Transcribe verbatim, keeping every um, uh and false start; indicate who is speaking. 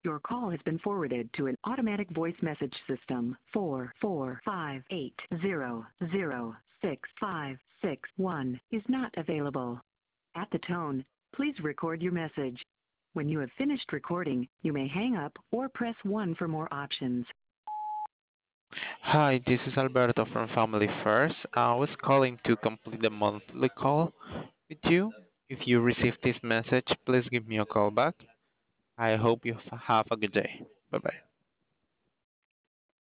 Speaker 1: Your call has been forwarded to an automatic voice message system. Four four five eight zero zero six five six one is not available. At the tone, please record your message. When you have finished recording, you may hang up or press one for more options.
Speaker 2: Hi, this is Alberto from Family First. I was calling to complete the monthly call with you. If you received this message, please give me a call back. I hope you f- have a good day. Bye bye.